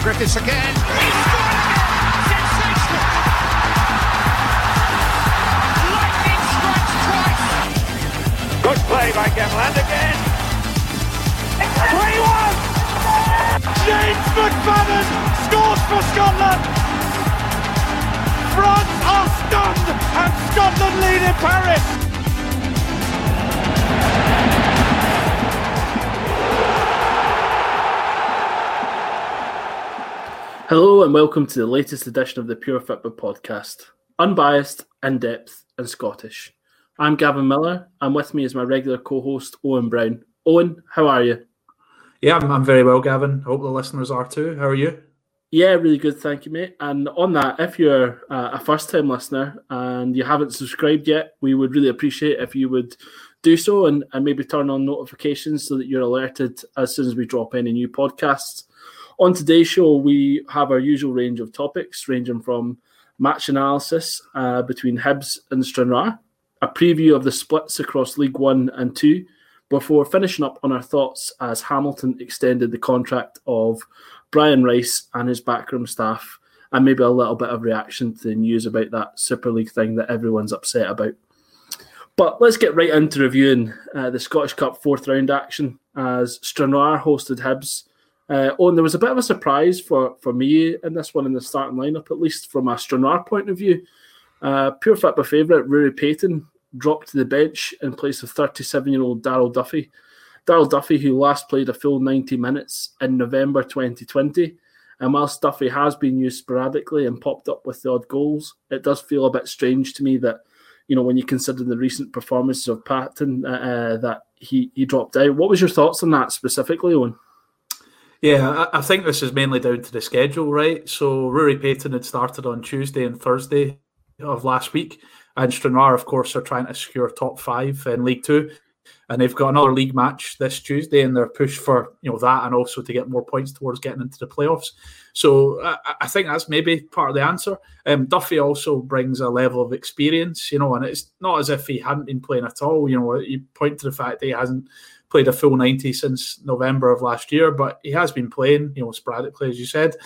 Griffiths again. He's scored again! Sensational! Lightning strikes twice! Good play by Gemland again. 3-1! James McFadden scores for Scotland! France are stunned and Scotland lead in Paris! Hello and welcome to the latest edition of the Pure Football Podcast. Unbiased, in-depth and Scottish. I'm Gavin Miller and with me is my regular co-host Owen Brown. Owen, how are you? Yeah, I'm very well, Gavin. I hope the listeners are too. How are you? Yeah, really good, thank you, mate. And on that, if you're a first-time listener and you haven't subscribed yet, we would really appreciate if you would do so and maybe turn on notifications so that you're alerted as soon as we drop any new podcasts. On today's show, we have our usual range of topics, ranging from match analysis between Hibs and Stranraer, a preview of the splits across League 1 and 2, before finishing up on our thoughts as Hamilton extended the contract of Brian Rice and his backroom staff, and maybe a little bit of reaction to the news about that Super League thing that everyone's upset about. But let's get right into reviewing the Scottish Cup fourth round action as Stranraer hosted Hibs. There was a bit of a surprise for me in this one in the starting lineup, at least from a Stranraer point of view. Pure Football favourite Rory Payton dropped to the bench in place of 37-year-old Darryl Duffy. Darryl Duffy, who last played a full 90 minutes in November 2020. And whilst Duffy has been used sporadically and popped up with the odd goals, it does feel a bit strange to me that, you know, when you consider the recent performances of Payton, that he dropped out. What was your thoughts on that specifically, Owen? Yeah, I think this is mainly down to the schedule, right? So Rory Payton had started on Tuesday and Thursday of last week, and Stranraer, of course, are trying to secure top 5 in League 2, and they've got another league match this Tuesday, and they're pushed for that, and also to get more points towards getting into the playoffs. So I think that's maybe part of the answer. Duffy also brings a level of experience, and it's not as if he hadn't been playing at all. You point to the fact that he hasn't played a full 90 since November of last year, but he has been playing, sporadically, as you said.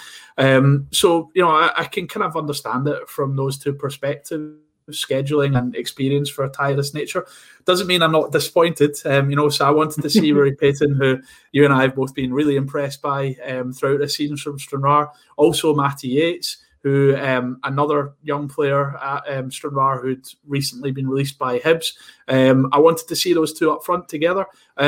So I can kind of understand it from those two perspectives, scheduling and experience for a tie of this nature. Doesn't mean I'm not disappointed, so I wanted to see Rory Payton, who you and I have both been really impressed by throughout this season from Stranraer. Also Matty Yates, who another young player at Stranraer who'd recently been released by Hibs. I wanted to see those two up front together.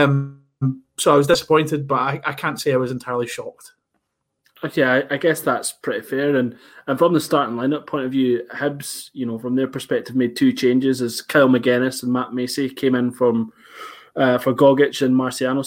So I was disappointed, but I can't say I was entirely shocked. Okay, I guess that's pretty fair. And from the starting lineup point of view, Hibs, from their perspective, made two changes as Kyle McGuinness and Matt Macy came in for Gogic and Marciano.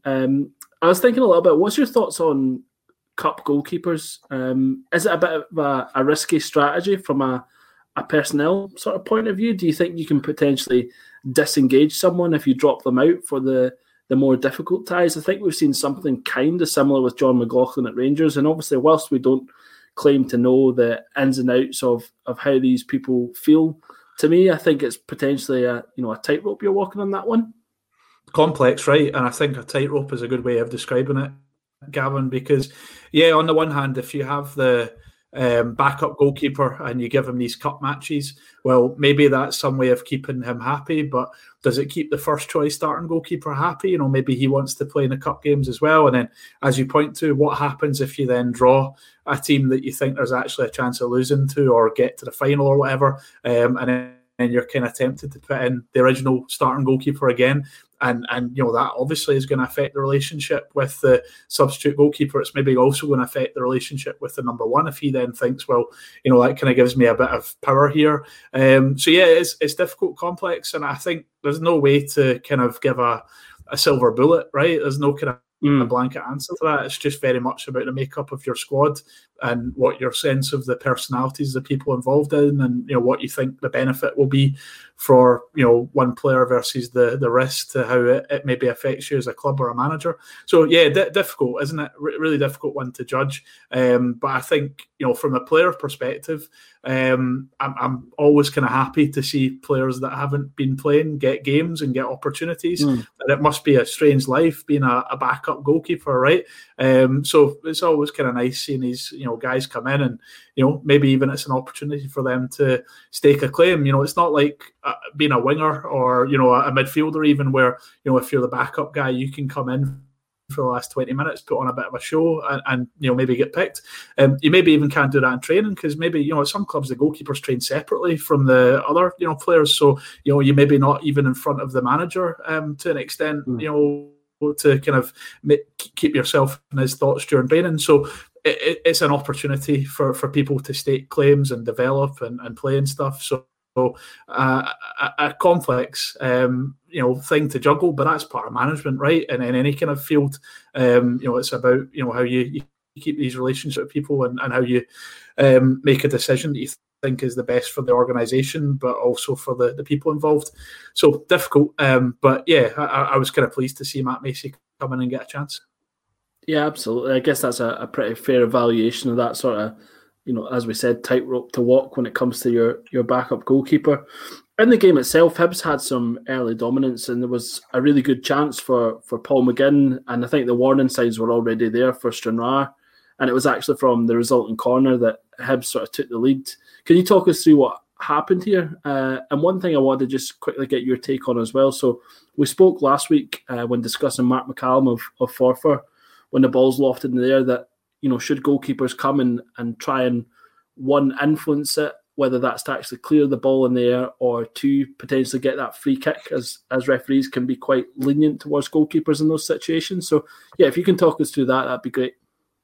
I was thinking a little bit, what's your thoughts on Cup goalkeepers? Is it a bit of a risky strategy from a personnel sort of point of view? Do you think you can potentially disengage someone if you drop them out for the more difficult ties? I think we've seen something kind of similar with John McLaughlin at Rangers, and obviously whilst we don't claim to know the ins and outs of how these people feel, to me I think it's potentially a tightrope you're walking on that one. Complex, right? And I think a tightrope is a good way of describing it, Gavin, because on the one hand, if you have the backup goalkeeper and you give him these cup matches, well, maybe that's some way of keeping him happy, but does it keep the first choice starting goalkeeper happy? Maybe he wants to play in the cup games as well. And then, as you point to, what happens if you then draw a team that you think there's actually a chance of losing to or get to the final or whatever, and then you're kind of tempted to put in the original starting goalkeeper again. And that obviously is going to affect the relationship with the substitute goalkeeper. It's maybe also going to affect the relationship with the number one if he then thinks, well, that kind of gives me a bit of power here. It's difficult, complex, and I think there's no way to kind of give a silver bullet, right? There's no kind of a blanket answer to that. It's just very much about the makeup of your squad and what your sense of the personalities of the people involved in, and what you think the benefit will be for one player versus the risk to how it maybe affects you as a club or a manager. So difficult, isn't it? Really difficult one to judge. But I think from a player perspective, I'm always kind of happy to see players that haven't been playing get games and get opportunities. And it must be a strange life being a backup backup goalkeeper, right? So it's always kind of nice seeing these, guys come in and, maybe even it's an opportunity for them to stake a claim. It's not like being a winger or, a midfielder even where, if you're the backup guy, you can come in for the last 20 minutes, put on a bit of a show and maybe get picked. You maybe even can't do that in training because maybe, at some clubs, the goalkeepers train separately from the other, players. So, you maybe not even in front of the manager to an extent, to kind of keep yourself in his thoughts during training. So it's an opportunity for people to stake claims and develop and play and stuff. So a complex, thing to juggle, but that's part of management, right? And in any kind of field, it's about, how you keep these relationships with people and how you make a decision that you think is the best for the organisation, but also for the people involved. So difficult, but yeah, I was kind of pleased to see Matt Macey come in and get a chance. Yeah, absolutely. I guess that's a pretty fair evaluation of that sort of, as we said, tightrope to walk when it comes to your backup goalkeeper. In the game itself, Hibs had some early dominance and there was a really good chance for Paul McGinn, and I think the warning signs were already there for Stranraer, and it was actually from the resulting corner that Hibs sort of took the lead. Can you talk us through what happened here? And one thing I wanted to just quickly get your take on as well. So we spoke last week when discussing Mark McCallum of Forfar, when the ball's lofted in the air, that should goalkeepers come and try and, one, influence it, whether that's to actually clear the ball in the air, or two, potentially get that free kick, as referees can be quite lenient towards goalkeepers in those situations. So, yeah, if you can talk us through that, that'd be great.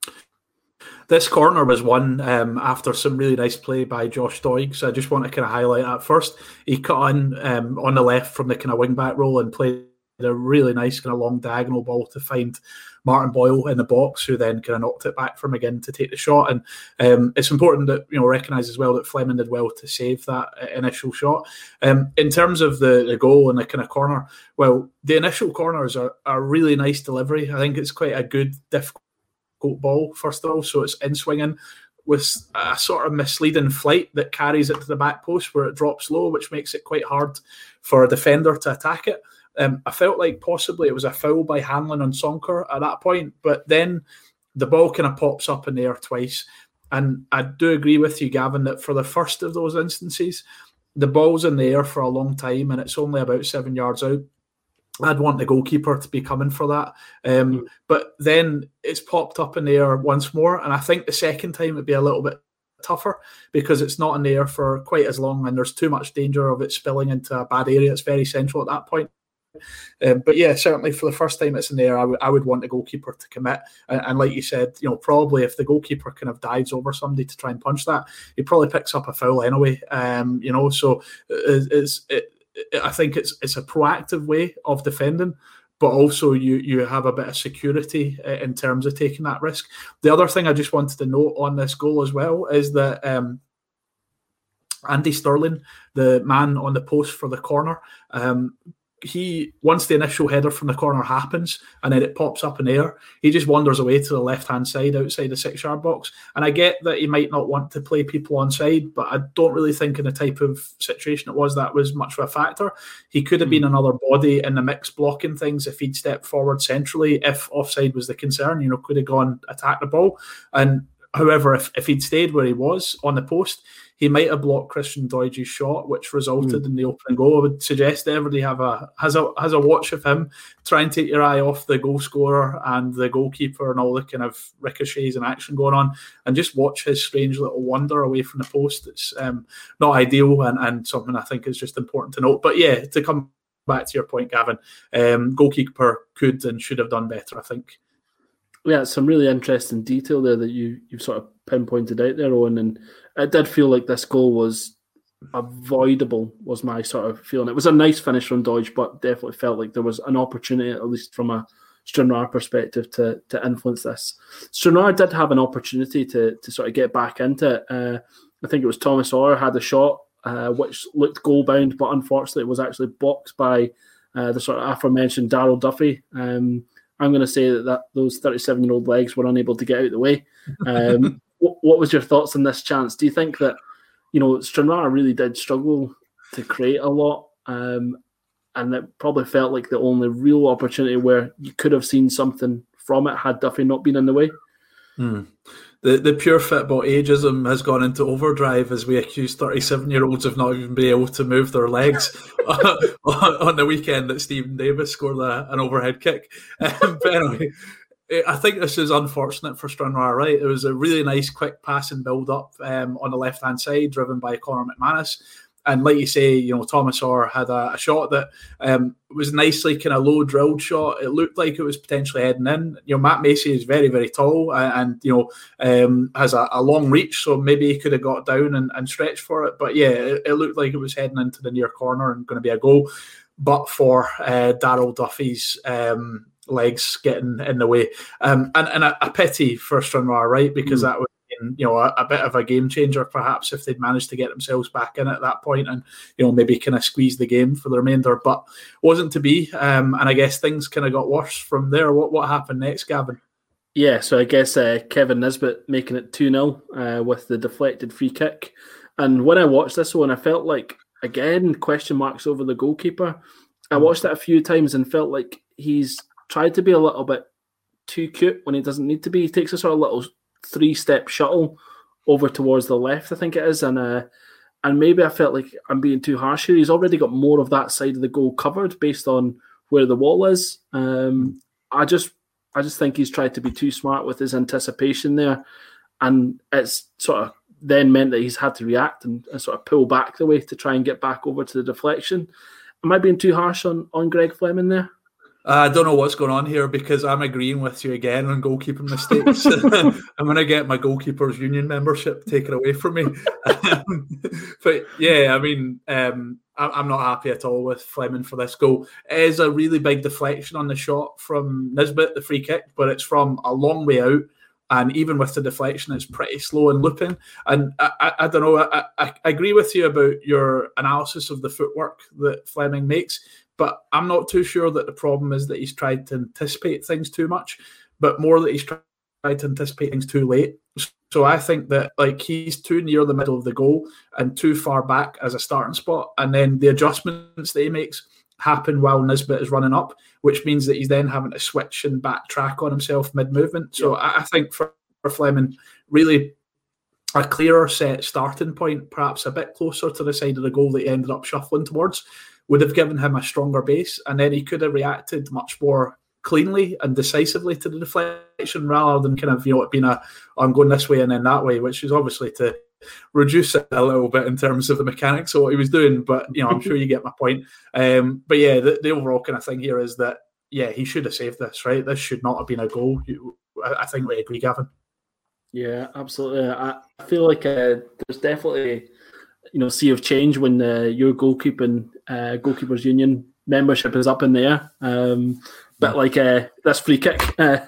This corner was won after some really nice play by Josh Doig, so I just want to kind of highlight that first. He cut in on the left from the kind of wing-back role and played a really nice kind of long diagonal ball to find Martin Boyle in the box, who then kind of knocked it back for McGinn to take the shot. And it's important that recognise as well that Fleming did well to save that initial shot. In terms of the goal and the kind of corner, well, the initial corners are a really nice delivery. I think it's quite a good, difficult ball, first of all. So it's in swinging with a sort of misleading flight that carries it to the back post where it drops low, which makes it quite hard for a defender to attack it. I felt like possibly it was a foul by Hanlon on Sonker at that point, but then the ball kind of pops up in the air twice. And I do agree with you, Gavin, that for the first of those instances, the ball's in the air for a long time and it's only about 7 yards out. I'd want the goalkeeper to be coming for that. But then it's popped up in the air once more. And I think the second time it'd be a little bit tougher because it's not in the air for quite as long and there's too much danger of it spilling into a bad area. It's very central at that point. But yeah, certainly for the first time it's in there, I would want the goalkeeper to commit. And like you said, probably if the goalkeeper kind of dives over somebody to try and punch that, he probably picks up a foul anyway. So I think it's a proactive way of defending, but also you have a bit of security in terms of taking that risk. The other thing I just wanted to note on this goal as well is that Andy Sterling, the man on the post for the corner, he, once the initial header from the corner happens and then it pops up in the air, he just wanders away to the left-hand side outside the 6-yard box. And I get that he might not want to play people onside, but I don't really think in the type of situation it was that was much of a factor. He could have been another body in the mix blocking things if he'd stepped forward centrally, if offside was the concern, could have gone attack the ball. And however, if he'd stayed where he was on the post, he might have blocked Christian Doidge's shot, which resulted in the opening goal. I would suggest everybody has a watch of him. Try and take your eye off the goal scorer and the goalkeeper and all the kind of ricochets and action going on, and just watch his strange little wander away from the post. It's not ideal and something I think is just important to note. But yeah, to come back to your point, Gavin, goalkeeper could and should have done better, I think. Yeah, some really interesting detail there that you've sort of pinpointed out there, Owen, and it did feel like this goal was avoidable, was my sort of feeling. It was a nice finish from Doidge, but definitely felt like there was an opportunity, at least from a Stranraer perspective, to influence this. Stranraer did have an opportunity to sort of get back into it. I think it was Thomas Orr had a shot which looked goal-bound, but unfortunately it was actually blocked by the sort of aforementioned Darryl Duffy. I'm going to say that those 37-year-old legs were unable to get out of the way. What was your thoughts on this chance? Do you think that, Stranraer really did struggle to create a lot, and it probably felt like the only real opportunity where you could have seen something from it had Duffy not been in the way. The pure football ageism has gone into overdrive as we accuse 37-year-olds of not even being able to move their legs on the weekend that Stephen Davis scored an overhead kick. But anyway, I think this is unfortunate for Stranraer, right? It was a really nice quick pass and build-up on the left-hand side, driven by Conor McManus. And like you say, Thomas Orr had a shot that was nicely kind of low drilled shot. It looked like it was potentially heading in. Matt Macy is very, very tall and has a long reach, so maybe he could have got down and stretched for it. But yeah, it looked like it was heading into the near corner and going to be a goal, but for Daryl Duffy's legs getting in the way. And a pity for Stranraer, right? Because that would a bit of a game changer, perhaps, if they'd managed to get themselves back in at that point and maybe kind of squeeze the game for the remainder, but wasn't to be. And I guess things kind of got worse from there. What happened next, Gavin? Yeah, so I guess Kevin Nisbet making it 2-0 with the deflected free kick. And when I watched this one, I felt like, again, question marks over the goalkeeper. I watched it a few times and felt like he's tried to be a little bit too cute when he doesn't need to be. He takes a sort of little 3-step shuttle over towards the left, I think it is, and maybe I felt like I'm being too harsh here. He's already got more of that side of the goal covered based on where the wall is. I just think he's tried to be too smart with his anticipation there, and it's sort of then meant that he's had to react and sort of pull back the way to try and get back over to the deflection. Am I being too harsh on Greg Fleming there? I don't know what's going on here because I'm agreeing with you again on goalkeeping mistakes. I'm going to get my goalkeepers union membership taken away from me. But yeah, I mean, I'm not happy at all with Fleming for this goal. It is a really big deflection on the shot from Nisbet, the free kick, but it's from a long way out. And even with the deflection, it's pretty slow and looping. And I don't know, I agree with you about your analysis of the footwork that Fleming makes. But I'm not too sure that the problem is that he's tried to anticipate things too much, but more that he's tried to anticipate things too late. So I think that he's too near the middle of the goal and too far back as a starting spot. And then the adjustments that he makes happen while Nisbet is running up, which means that he's then having to switch and backtrack on himself mid-movement. So I think for Fleming, really a clearer set starting point, perhaps a bit closer to the side of the goal that he ended up shuffling towards, would have given him a stronger base, and then he could have reacted much more cleanly and decisively to the deflection rather than kind of, it being I'm going this way and then that way, which is obviously to reduce it a little bit in terms of the mechanics of what he was doing. But, I'm sure you get my point. But yeah, the overall kind of thing here is that, yeah, he should have saved this, right? This should not have been a goal. I think we agree, Gavin. Yeah, absolutely. I feel like there's definitely sea of change when your goalkeepers union membership is up in the air. But like this free kick.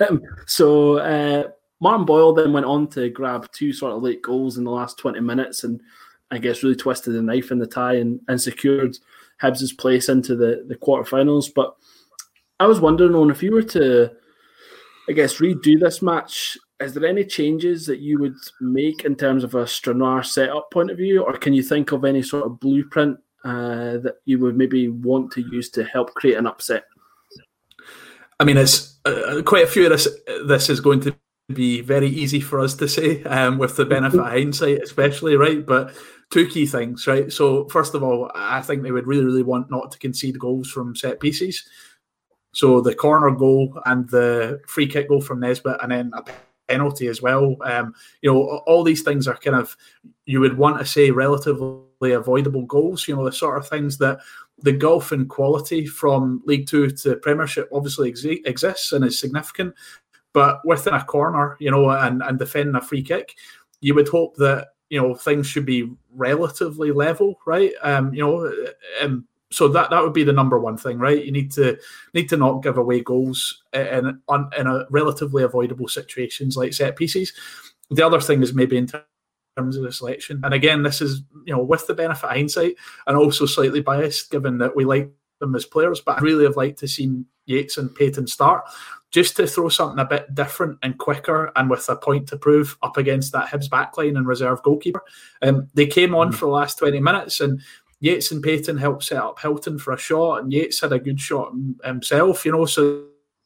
So Martin Boyle then went on to grab two sort of late goals in the last 20 minutes and I guess really twisted the knife in the tie and secured Hibs' place into the quarterfinals. But I was wondering, Owen, if you were to, I guess, redo this match, is there any changes that you would make in terms of a Stranraer setup point of view, or can you think of any sort of blueprint that you would maybe want to use to help create an upset? I mean, it's quite a few of this is going to be very easy for us to say with the benefit of hindsight, especially, right? But two key things, right? So first of all, I think they would really, really want not to concede goals from set pieces. So the corner goal and the free kick goal from Nisbet, and then a penalty as well. All these things are kind of, you would want to say, relatively avoidable goals. The sort of things that the gulf in quality from League Two to Premiership obviously exists and is significant. But within a corner, and defending a free kick, you would hope that, things should be relatively level, right? So that would be the number one thing, right? You need to not give away goals in a relatively avoidable situations like set pieces. The other thing is maybe in terms of the selection. And again, this is, with the benefit of hindsight and also slightly biased given that we like them as players, but I really have liked to see Yates and Payton start just to throw something a bit different and quicker and with a point to prove up against that Hibs backline and reserve goalkeeper. They came on for the last 20 minutes and Yates and Payton helped set up Hilton for a shot, and Yates had a good shot himself, so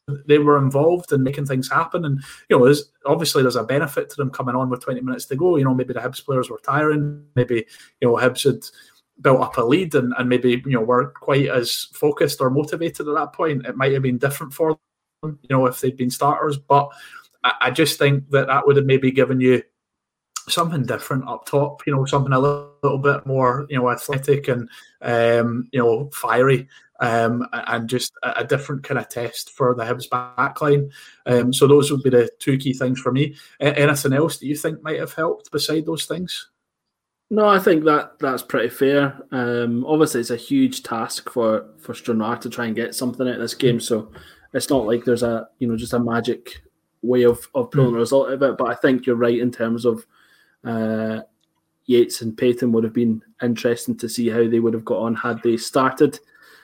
they were involved in making things happen. And, there's a benefit to them coming on with 20 minutes to go. Maybe the Hibs players were tiring. Maybe, Hibs had built up a lead and maybe, weren't quite as focused or motivated at that point. It might have been different for them, if they'd been starters. But I just think that would have maybe given you something different up top, something a little bit more, athletic and, fiery. And just a different kind of test for the Hibs backline. So those would be the two key things for me. Anything else that you think might have helped beside those things? No, I think that's pretty fair. Obviously, it's a huge task for Stranraer to try and get something out of this game. So it's not like there's a just a magic way of pulling a result out of it. But I think you're right in terms of Yates and Payton would have been interesting to see how they would have got on had they started.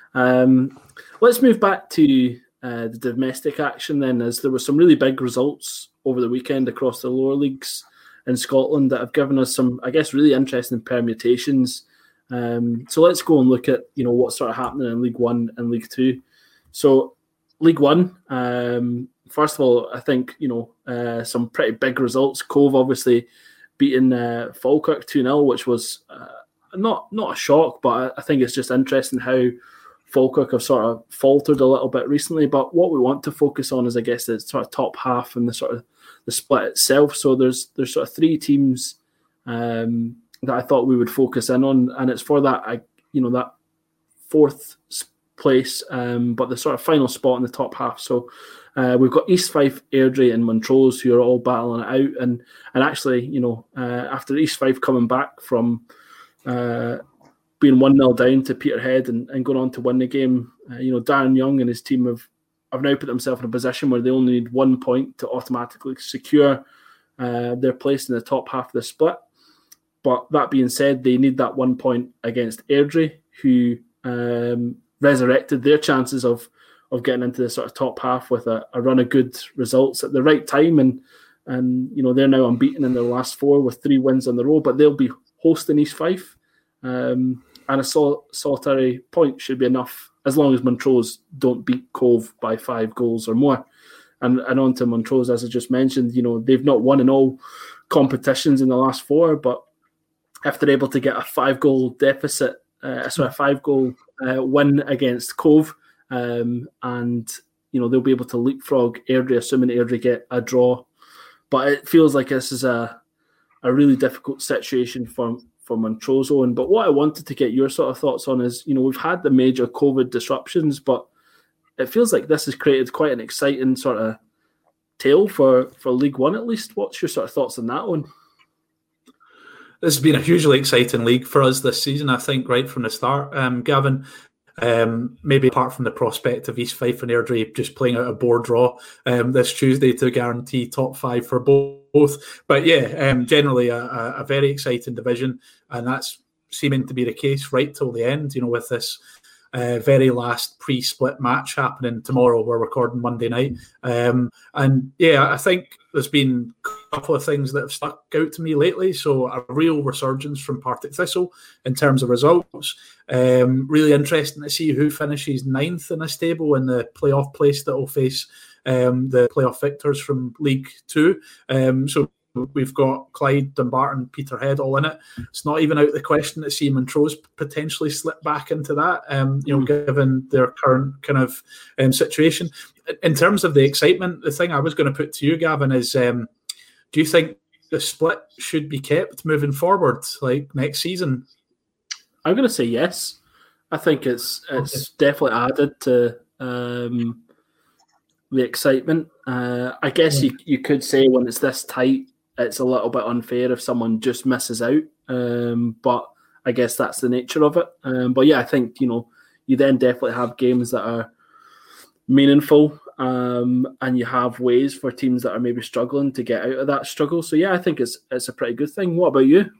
Let's move back to the domestic action then, as there were some really big results over the weekend across the lower leagues in Scotland that have given us some, I guess, really interesting permutations. So let's go and look at what's sort of happening in League One and League Two. So League One, first of all, I think some pretty big results. Cove obviously beating Falkirk 2-0, which was not a shock, but I think it's just interesting how Falkirk have sort of faltered a little bit recently. But what we want to focus on is, I guess, the sort of top half and the sort of the split itself. So there's sort of three teams that I thought we would focus in on, and it's for that that fourth place, but the sort of final spot in the top half. So we've got East Fife, Airdrie, and Montrose who are all battling it out, and actually after East Fife coming back from being 1-0 down to Peterhead and going on to win the game, Darren Young and his team have now put themselves in a position where they only need 1 point to automatically secure their place in the top half of the split. But that being said, they need that 1 point against Airdrie, who resurrected their chances of getting into the sort of top half with a run of good results at the right time. And they're now unbeaten in their last four with 3 wins in a row, but they'll be hosting East Fife. And a solitary point should be enough as long as Montrose don't beat Cove by 5 goals or more. And on to Montrose, as I just mentioned, they've not won in all competitions in the last 4, but if they're able to get a 5-goal deficit, a 5-goal win against Cove, and they'll be able to leapfrog Airdrie, assuming Airdrie get a draw. But it feels like this is a really difficult situation for Montrose. But what I wanted to get your sort of thoughts on is, we've had the major COVID disruptions, but it feels like this has created quite an exciting sort of tale for League One at least. What's your sort of thoughts on that one? This has been a hugely exciting league for us this season, I think, right from the start. Gavin, maybe apart from the prospect of East Fife and Airdrie just playing out a board draw this Tuesday to guarantee top 5 for both. But generally a very exciting division, and that's seeming to be the case right till the end, with this very last pre-split match happening tomorrow. We're recording Monday night. I think there's been a couple of things that have stuck out to me lately. So a real resurgence from Partick Thistle in terms of results. Really interesting to see who finishes 9th in this table in the playoff place that will face the playoff victors from League Two. So we've got Clyde, Dumbarton, Peterhead all in it. It's not even out of the question to see Montrose potentially slip back into that, given their current kind of situation. In terms of the excitement, the thing I was going to put to you, Gavin, is do you think the split should be kept moving forward, like next season? I'm going to say yes. I think it's definitely added to the excitement. I guess you could say when it's this tight, it's a little bit unfair if someone just misses out. But I guess that's the nature of it. But yeah, I think, you then definitely have games that are meaningful, and you have ways for teams that are maybe struggling to get out of that struggle. So yeah, I think it's a pretty good thing. What about you?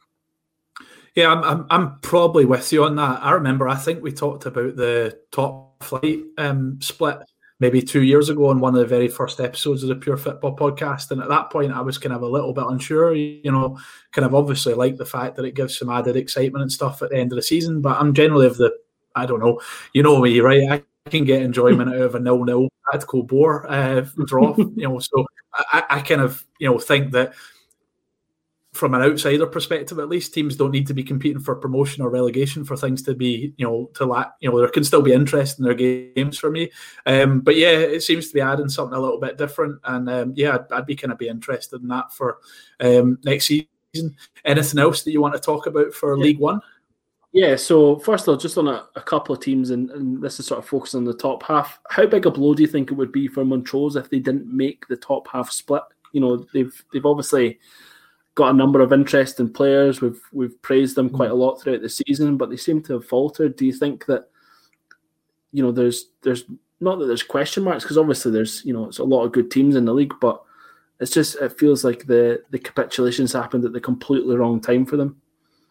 Yeah, I'm probably with you on that. I think we talked about the top flight split maybe 2 years ago on one of the very first episodes of the Pure Football podcast. And at that point, I was kind of a little bit unsure, kind of obviously like the fact that it gives some added excitement and stuff at the end of the season. But I'm generally of the, I don't know, you know me, right? I can get enjoyment out of a 0-0 tactical bore draw. So I kind of think that from an outsider perspective, at least, teams don't need to be competing for promotion or relegation for things to be, there can still be interest in their games for me. But yeah, it seems to be adding something a little bit different. And I'd be kind of be interested in that for next season. Anything else that you want to talk about for League One? Yeah, so first of all, just on a couple of teams, and this is sort of focused on the top half, how big a blow do you think it would be for Montrose if they didn't make the top half split? They've obviously got a number of interesting players. We've praised them quite a lot throughout the season, but they seem to have faltered. Do you think that there's not that there's question marks, because obviously there's it's a lot of good teams in the league, but it feels like the capitulations happened at the completely wrong time for them.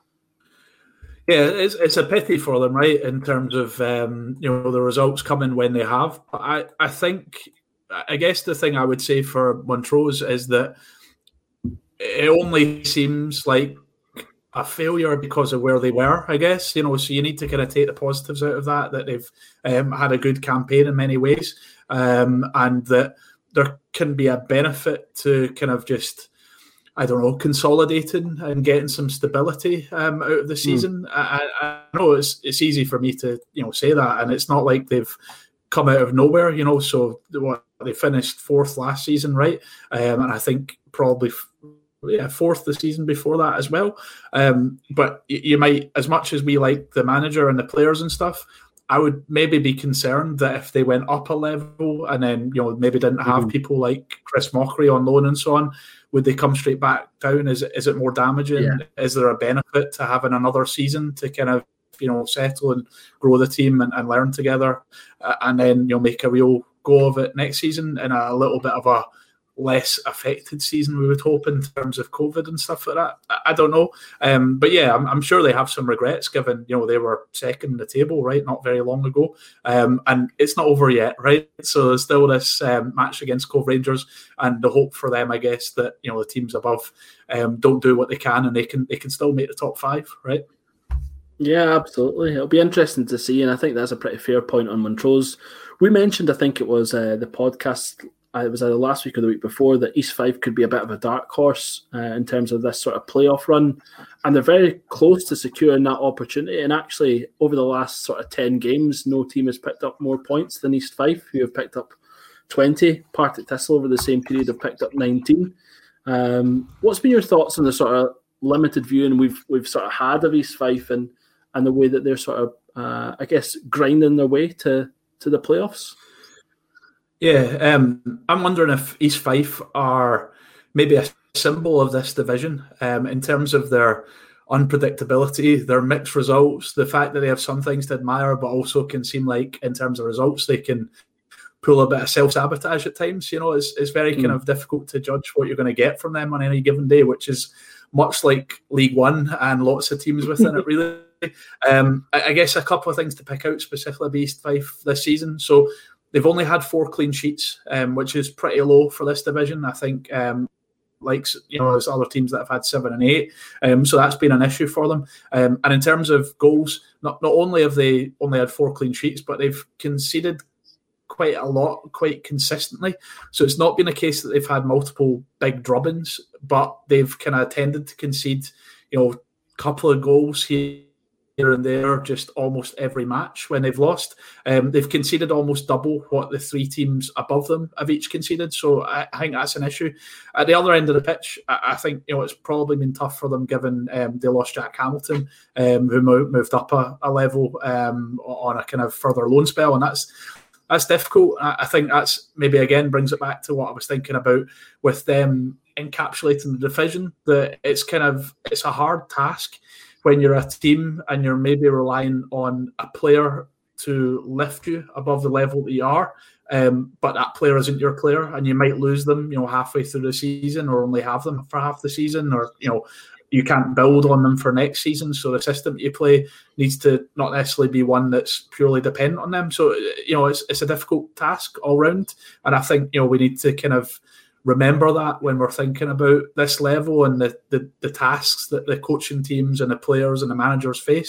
Yeah, it's a pity for them, right? In terms of the results coming when they have. But I guess the thing I would say for Montrose is that it only seems like a failure because of where they were, I guess. So you need to kind of take the positives out of that they've had a good campaign in many ways, and that there can be a benefit to kind of just, I don't know, consolidating and getting some stability out of the season. I know it's easy for me to say that, and it's not like they've come out of nowhere. So they finished fourth last season, right? And I think probably fourth the season before that as well. But you might, as much as we like the manager and the players and stuff, I would maybe be concerned that if they went up a level and then maybe didn't have people like Chris Mockery on loan and so on, would they come straight back down? Is it more damaging? Yeah. Is there a benefit to having another season to kind of settle and grow the team and learn together, and then make a real go of it next season in a little bit of a less affected season, we would hope, in terms of COVID and stuff like that? I don't know. But yeah, I'm sure they have some regrets, given, they were second in the table, right, not very long ago. And it's not over yet, right? So there's still this match against Cove Rangers, and the hope for them, I guess, that, the teams above don't do what they can, and they can still make the top five, right? Yeah, absolutely. It'll be interesting to see, and I think that's a pretty fair point on Montrose. We mentioned, I think it was the podcast, it was either last week or the week before, that East Fife could be a bit of a dark horse in terms of this sort of playoff run, and they're very close to securing that opportunity. And actually, over the last sort of 10 games, no team has picked up more points than East Fife, who have picked up 20. Partick Thistle over the same period have picked up 19. What's been your thoughts on the sort of limited viewing we've sort of had of East Fife and the way that they're sort of, I guess, grinding their way to the playoffs? Yeah, I'm wondering if East Fife are maybe a symbol of this division in terms of their unpredictability, their mixed results, the fact that they have some things to admire, but also can seem like, in terms of results, they can pull a bit of self-sabotage at times. It's very kind of difficult to judge what you're going to get from them on any given day, which is much like League One and lots of teams within it, really. I guess a couple of things to pick out specifically about East Fife this season. So they've only had 4 clean sheets, which is pretty low for this division. I think, there's other teams that have had 7 and 8. So that's been an issue for them. And in terms of goals, not only have they only had 4 clean sheets, but they've conceded quite a lot, quite consistently. So it's not been a case that they've had multiple big drubbings, but they've kind of tended to concede, a couple of goals here and there, just almost every match when they've lost. They've conceded almost double what the 3 teams above them have each conceded. So I think that's an issue. At the other end of the pitch, I think it's probably been tough for them, given they lost Jack Hamilton, who moved up a level on a kind of further loan spell, and that's difficult. I think that's maybe, again, brings it back to what I was thinking about with them encapsulating the division, that it's a hard task when you're a team and you're maybe relying on a player to lift you above the level that you are, but that player isn't your player, and you might lose them, halfway through the season, or only have them for half the season, or you can't build on them for next season. So the system that you play needs to not necessarily be one that's purely dependent on them. So it's a difficult task all round, and I think we need to kind of remember that when we're thinking about this level and the tasks that the coaching teams and the players and the managers face.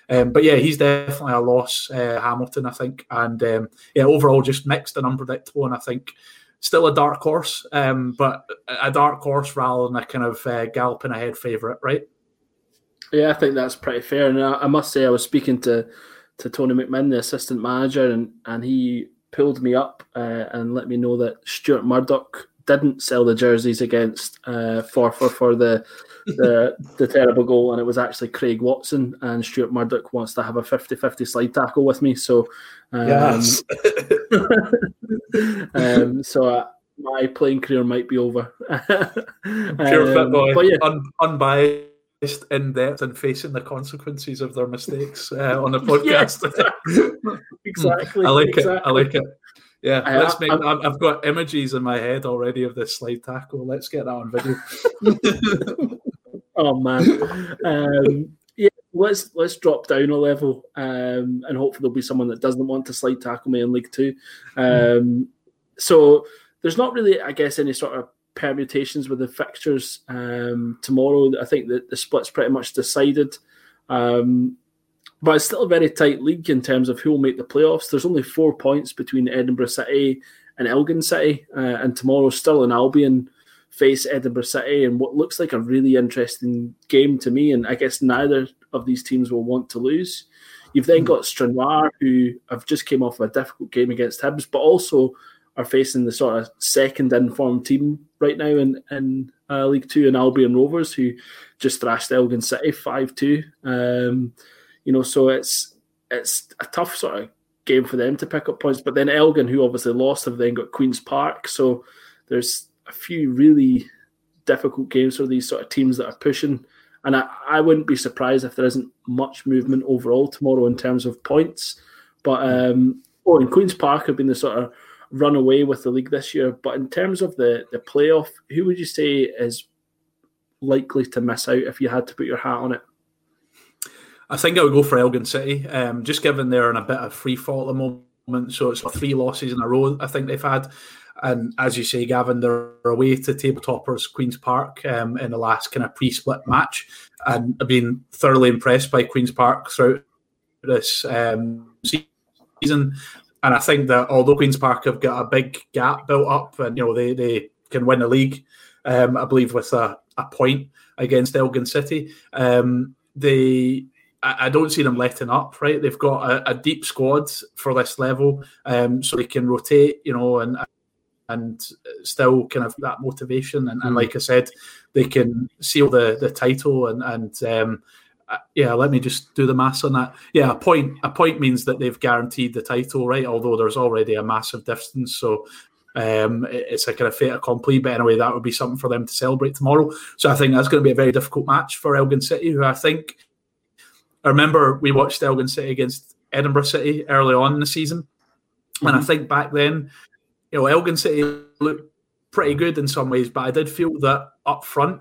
But yeah, he's definitely a loss, Hamilton, I think. And overall just mixed and unpredictable, and I think still a dark horse, but a dark horse rather than a kind of galloping ahead favourite, right? Yeah, I think that's pretty fair. And I must say, I was speaking to Tony McMinn, the assistant manager, and he pulled me up and let me know that Stuart Murdoch didn't sell the jerseys against Forfar for the terrible goal, and it was actually Craig Watson, and Stuart Murdoch wants to have a 50-50 slide tackle with me. So, yes. So my playing career might be over. Pure fit boy, but yeah. Unbiased, in depth, and facing the consequences of their mistakes on the podcast. Exactly. I like exactly. it. I like it. Yeah, I've got images in my head already of this slide tackle. Let's get that on video. Oh man, let's drop down a level, and hopefully there'll be someone that doesn't want to slide tackle me in League Two. So there's not really, I guess, any sort of permutations with the fixtures tomorrow. I think that the split's pretty much decided. But it's still a very tight league in terms of who will make the playoffs. There's only 4 points between Edinburgh City and Elgin City. And tomorrow, Stirling Albion face Edinburgh City in what looks like a really interesting game to me. And I guess neither of these teams will want to lose. You've then got Stranraer, who have just came off of a difficult game against Hibs, but also are facing the sort of second informed team right now in League Two, and Albion Rovers, who just thrashed Elgin City 5-2. So it's a tough sort of game for them to pick up points. But then Elgin, who obviously lost, have then got Queen's Park. So there's a few really difficult games for these sort of teams that are pushing. And I wouldn't be surprised if there isn't much movement overall tomorrow in terms of points. But and Queen's Park have been the sort of runaway with the league this year. But in terms of the playoff, who would you say is likely to miss out if you had to put your hat on it? I think I would go for Elgin City, just given they're in a bit of free fall at the moment. So it's 3 losses in a row I think they've had. And as you say, Gavin, they're away to table toppers Queen's Park in the last kind of pre-split match. And I've been thoroughly impressed by Queen's Park throughout this season. And I think that although Queen's Park have got a big gap built up and they can win the league, I believe with a point against Elgin City, I don't see them letting up, right? They've got a deep squad for this level, so they can rotate, and still kind of that motivation. And like I said, they can seal the title. Let me just do the maths on that. Yeah, a point means that they've guaranteed the title, right? Although there's already a massive distance, so it's a kind of fait accompli. But anyway, that would be something for them to celebrate tomorrow. So I think that's going to be a very difficult match for Elgin City, who I remember we watched Elgin City against Edinburgh City early on in the season. And I think back then, Elgin City looked pretty good in some ways, but I did feel that up front,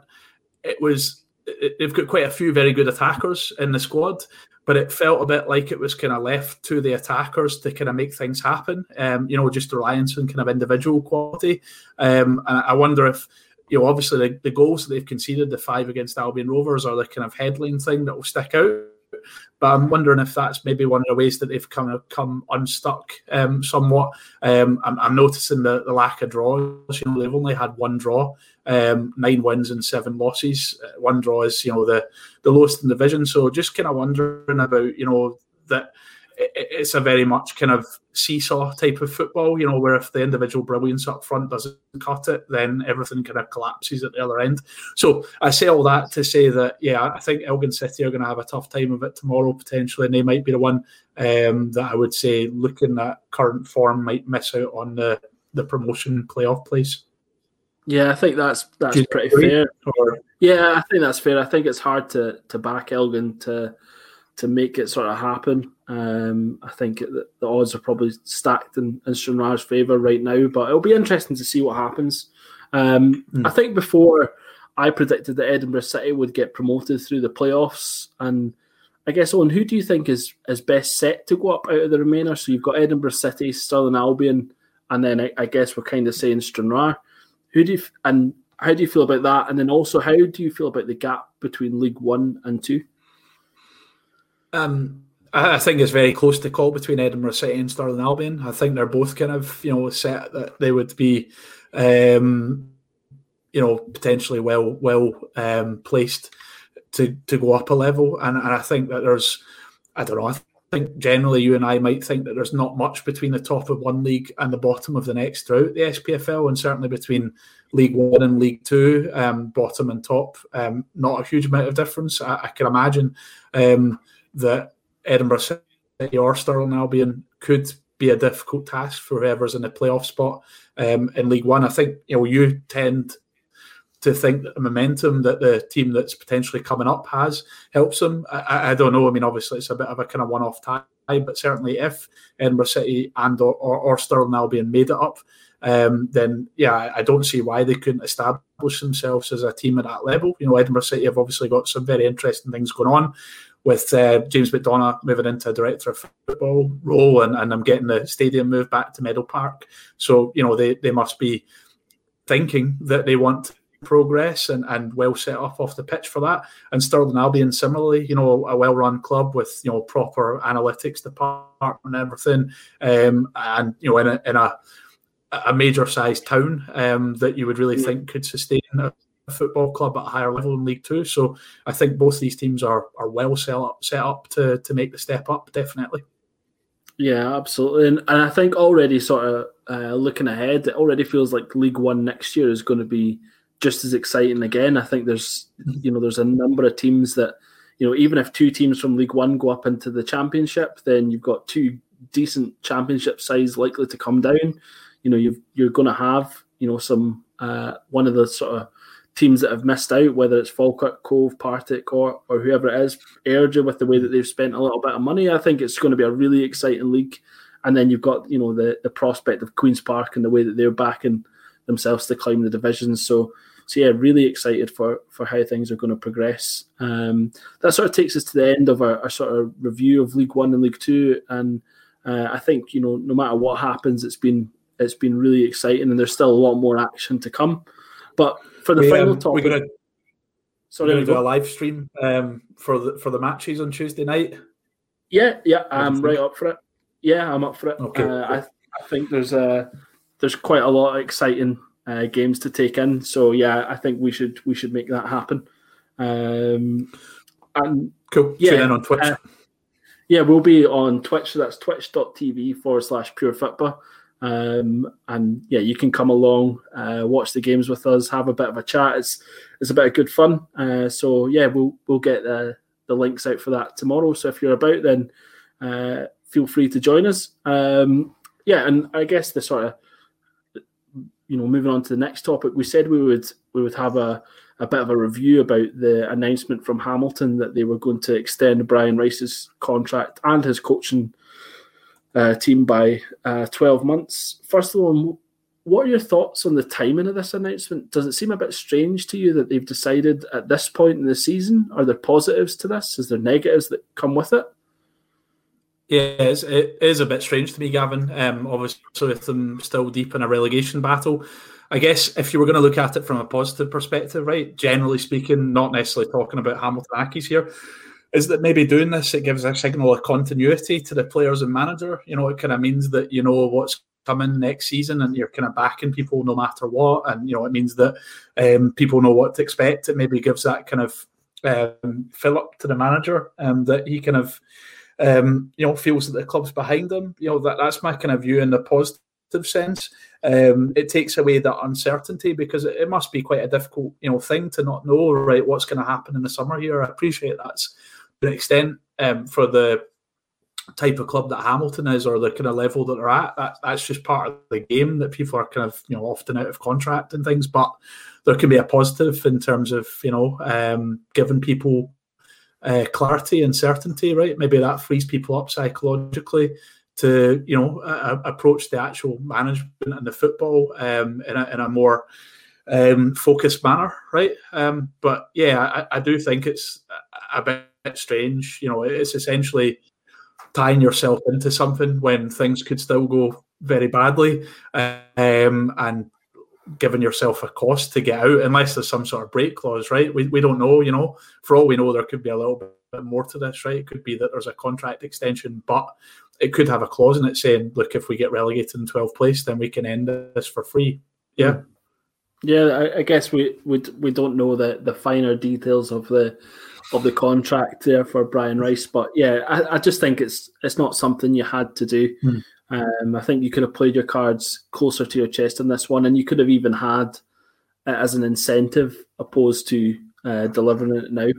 they've got quite a few very good attackers in the squad, but it felt a bit like it was kind of left to the attackers to kind of make things happen, just reliance on kind of individual quality. And I wonder if, obviously the goals that they've conceded, the 5 against Albion Rovers, are the kind of headline thing that will stick out. But I'm wondering if that's maybe one of the ways that they've kind of come unstuck somewhat. I'm noticing the lack of draws. They've only had 1 draw, 9 wins and 7 losses. 1 draw is, the lowest in the division. So just kind of wondering about, that it's a very much kind of seesaw type of football, where if the individual brilliance up front doesn't cut it, then everything kind of collapses at the other end. So I say all that to say that, I think Elgin City are going to have a tough time of it tomorrow, potentially, and they might be the one that I would say, looking at current form, might miss out on the promotion playoff place. Yeah, I think that's pretty fair. Yeah, I think that's fair. I think it's hard to back Elgin to make it sort of happen. I think the odds are probably stacked in Stranraer's favour right now, but it'll be interesting to see what happens. I think before I predicted that Edinburgh City would get promoted through the playoffs, and I guess, Owen, who do you think is best set to go up out of the remainder? So you've got Edinburgh City, Stirling Albion, and then I guess we're kind of saying Stranraer. How do you feel about that? And then also, how do you feel about the gap between League 1 and 2? I think it's very close to call between Edinburgh City and Stirling Albion. I think they're both kind of, set that they would be, potentially well placed to go up a level. And I think that there's, I don't know, I think generally you and I might think that there's not much between the top of one league and the bottom of the next throughout the SPFL, and certainly between League One and League Two, bottom and top, not a huge amount of difference. I can imagine that Edinburgh City or Stirling Albion could be a difficult task for whoever's in the playoff spot in League One. I think you tend to think that the momentum that the team that's potentially coming up has helps them. I don't know. I mean, obviously it's a bit of a kind of one-off tie, but certainly if Edinburgh City and or Stirling Albion made it up, then I don't see why they couldn't establish themselves as a team at that level. Edinburgh City have obviously got some very interesting things going on with James McDonough moving into a director of football role, and I'm getting the stadium moved back to Meadow Park. So, they must be thinking that they want progress and well set up off the pitch for that. And Stirling Albion similarly, a well-run club with proper analytics department and everything, and in a major-sized town that you would really think could sustain a football club at a higher level in League Two. So I think both these teams are well set up to make the step up, definitely. Yeah, absolutely. And I think already sort of looking ahead, it already feels like League One next year is going to be just as exciting again. I think there's a number of teams that, even if two teams from League One go up into the Championship, then you've got two decent Championship sides likely to come down. You're going to have, some one of the sort of teams that have missed out, whether it's Falkirk, Cove, Partick, or whoever it is, Airdrie, with the way that they've spent a little bit of money. I think it's going to be a really exciting league. And then you've got, the prospect of Queen's Park and the way that they're backing themselves to climb the divisions. So yeah, really excited for how things are going to progress. That sort of takes us to the end of our sort of review of League One and League Two. And I think, no matter what happens, it's been really exciting, and there's still a lot more action to come. But for the final topic, we're going to do a live stream for the matches on Tuesday night. Yeah, I'm right up for it. Yeah, I'm up for it. Okay. I think there's quite a lot of exciting games to take in. So yeah, I think we should make that happen. And cool. Yeah, tune in on Twitch. We'll be on Twitch. So that's twitch.tv/PureFootball. And yeah, you can come along, watch the games with us, have a bit of a chat. It's a bit of good fun. So yeah, we'll get the links out for that tomorrow. So if you're about, then feel free to join us. And I guess the sort of, moving on to the next topic, we said we would have a bit of a review about the announcement from Hamilton that they were going to extend Brian Rice's contract and his coaching team by 12 months. First of all, what are your thoughts on the timing of this announcement? Does it seem a bit strange to you that they've decided at this point in the season? Are there positives to this? Is there negatives that come with it? Yeah, it is a bit strange to me, Gavin. Obviously, with them still deep in a relegation battle. I guess if you were going to look at it from a positive perspective, right, generally speaking, not necessarily talking about Hamilton Accies here, is that maybe doing this, it gives a signal of continuity to the players and manager. It kind of means that you know what's coming next season and you're kind of backing people no matter what. And, it means that people know what to expect. It maybe gives that kind of fill up to the manager that he kind of, feels that the club's behind him. That's my kind of view in the positive sense. It takes away that uncertainty because it must be quite a difficult, thing to not know, right, what's going to happen in the summer here. I appreciate that's to an extent for the type of club that Hamilton is or the kind of level that they're at. That's just part of the game that people are kind of, often out of contract and things. But there can be a positive in terms of, giving people clarity and certainty, right? Maybe that frees people up psychologically to, approach the actual management and the football in a more focused manner, right? But yeah, I do think it's a bit strange. It's essentially tying yourself into something when things could still go very badly. And giving yourself a cost to get out unless there's some sort of break clause, right? We don't know, you know. For all we know, there could be a little bit more to this, right? It could be that there's a contract extension, but it could have a clause in it saying, look, if we get relegated in 12th place, then we can end this for free. Yeah. Yeah, I guess we don't know the finer details of the contract there for Brian Rice, but yeah, I just think it's not something you had to do. I think you could have played your cards closer to your chest in this one, and you could have even had it as an incentive opposed to delivering it now.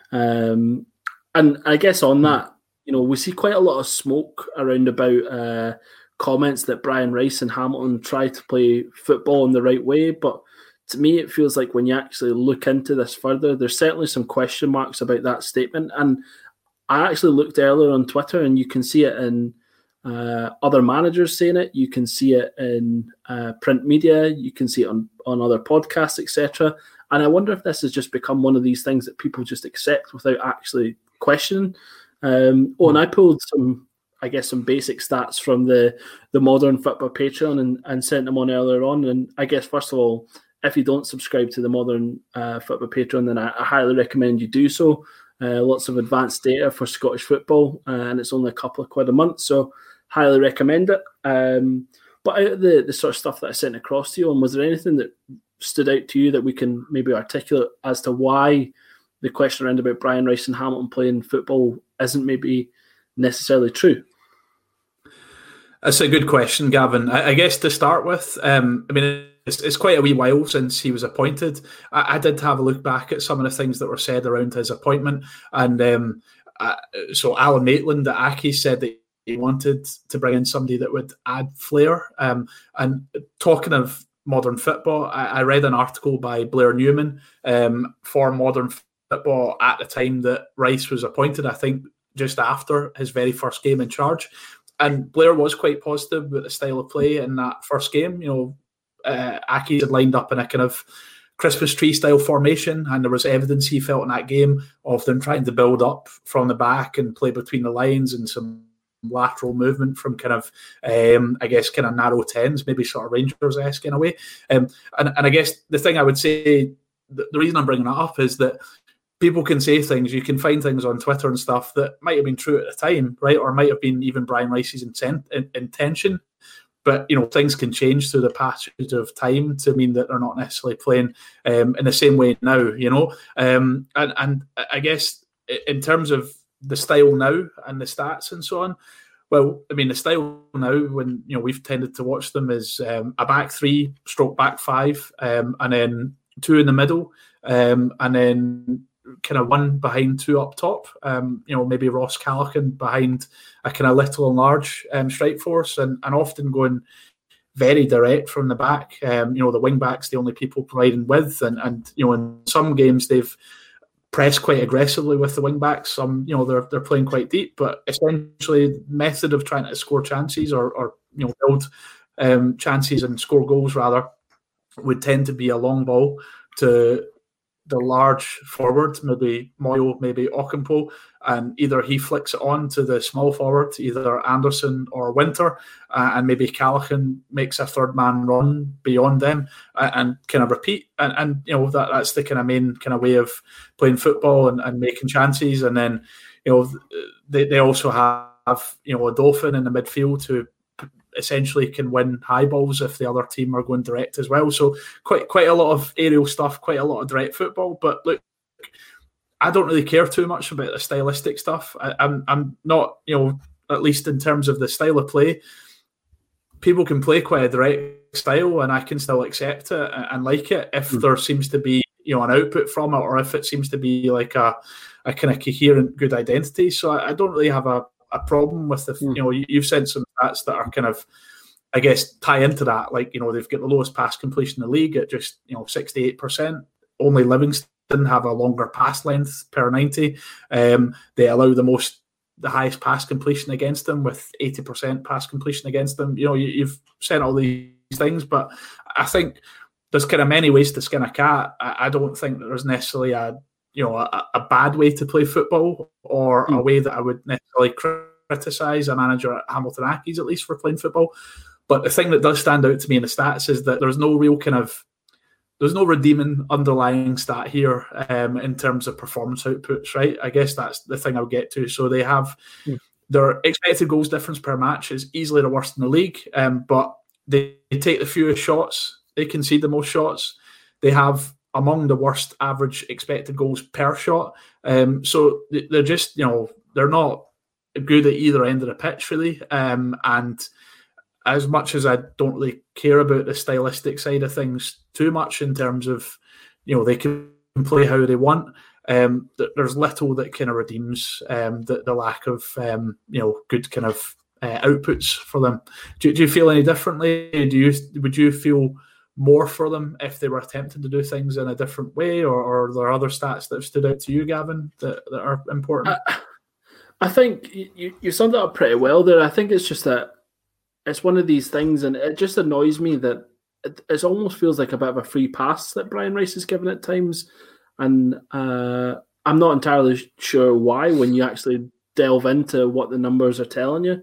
And I guess on that, you know, we see quite a lot of smoke around about comments that Brian Rice and Hamilton try to play football in the right way, but to me, it feels like when you actually look into this further, there's certainly some question marks about that statement. And I actually looked earlier on Twitter, and you can see it in other managers saying it. You can see it in print media. You can see it on other podcasts, etc. And I wonder if this has just become one of these things that people just accept without actually questioning. And I pulled some basic stats from the Modern Football Patreon and sent them on earlier on. And I guess, first of all, if you don't subscribe to the Modern Football Patreon, then I highly recommend you do so. Lots of advanced data for Scottish football, and it's only a couple of quid a month, so highly recommend it. But out of the sort of stuff that I sent across to you, was there anything that stood out to you that we can maybe articulate as to why the question around about Brian Rice and Hamilton playing football isn't maybe necessarily true? That's a good question, Gavin. I guess to start with, I mean, it's quite a wee while since he was appointed. I did have a look back at some of the things that were said around his appointment. And so Alan Maitland at Aki said that he wanted to bring in somebody that would add flair. And talking of modern football, I read an article by Blair Newman for Modern Football at the time that Rice was appointed, I think just after his very first game in charge. And Blair was quite positive with the style of play in that first game. You know, Aki had lined up in a kind of Christmas tree style formation, and there was evidence he felt in that game of them trying to build up from the back and play between the lines and some lateral movement from kind of, I guess, kind of narrow tens, maybe sort of Rangers-esque in a way. And I guess the thing I would say, the reason I'm bringing that up is that people can say things, you can find things on Twitter and stuff that might have been true at the time, right? Or might have been even Brian Rice's intention. But, you know, things can change through the passage of time to mean that they're not necessarily playing in the same way now, you know? And I guess in terms of the style now and the stats and so on, well, I mean, the style now, when, you know, we've tended to watch them is a back three, stroke back five, and then two in the middle, and then kind of one behind, two up top. You know, maybe Ross Callaghan behind a kind of little and large strike force, and often going very direct from the back. You know, the wing backs the only people providing width, and you know, in some games they've pressed quite aggressively with the wing backs. Some, you know, they're playing quite deep, but essentially the method of trying to score chances or you know, build chances and score goals rather would tend to be a long ball to the large forward, maybe Moyo, maybe Ocampo, and either he flicks it on to the small forward, either Anderson or Winter, and maybe Callaghan makes a third man run beyond them and kind of repeat. And you know, that's the kind of main kind of way of playing football and making chances. And then, you know, they also have, you know, a Dolphin in the midfield who essentially can win high balls if the other team are going direct as well. So quite a lot of aerial stuff, quite a lot of direct football. But look, I don't really care too much about the stylistic stuff. I'm not, you know, at least in terms of the style of play, people can play quite a direct style and I can still accept it and like it if there seems to be, you know, an output from it, or if it seems to be like a kind of coherent, good identity. So I don't really have a problem with the, you know, you've sent some stats that are kind of, I guess, tie into that. Like, you know, they've got the lowest pass completion in the league at just, you know, 68%. Only Livingston have a longer pass length per 90. They allow the highest pass completion against them with 80% pass completion against them. You know, you've sent all these things, but I think there's kind of many ways to skin a cat. I don't think that there's necessarily a bad way to play football, or a way that I would necessarily criticise a manager at Hamilton Accies, at least, for playing football. But the thing that does stand out to me in the stats is that there's no redeeming underlying stat here in terms of performance outputs, right? I guess that's the thing I'll get to. So they have their expected goals difference per match is easily the worst in the league, but they take the fewest shots, they concede the most shots, they have among the worst average expected goals per shot. So they're just, they're not good at either end of the pitch, really. And as much as I don't really care about the stylistic side of things too much in terms of, they can play how they want, there's little that kind of redeems the lack of, good kind of outputs for them. Do you feel any differently? Would you feel more for them if they were attempting to do things in a different way, or are there other stats that have stood out to you, Gavin, that are important? I think you summed it up pretty well there. I think it's just that it's one of these things, and it just annoys me that it almost feels like a bit of a free pass that Brian Rice is given at times. And I'm not entirely sure why when you actually delve into what the numbers are telling you.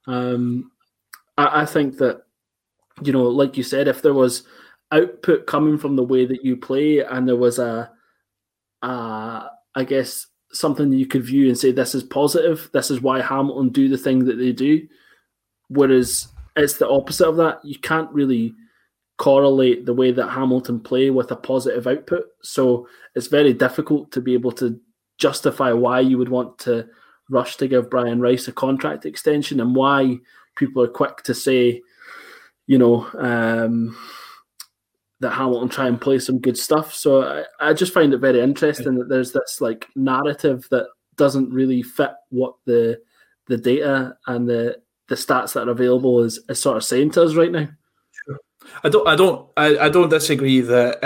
I think that, like you said, if there was output coming from the way that you play and there was I guess, something that you could view and say, this is positive, this is why Hamilton do the thing that they do. Whereas it's the opposite of that. You can't really correlate the way that Hamilton play with a positive output. So it's very difficult to be able to justify why you would want to rush to give Brian Rice a contract extension and why people are quick to say, that Hamilton try and play some good stuff. So I just find it very interesting that there's this narrative that doesn't really fit what the data and the stats that are available is sort of saying to us right now. Sure. I don't disagree that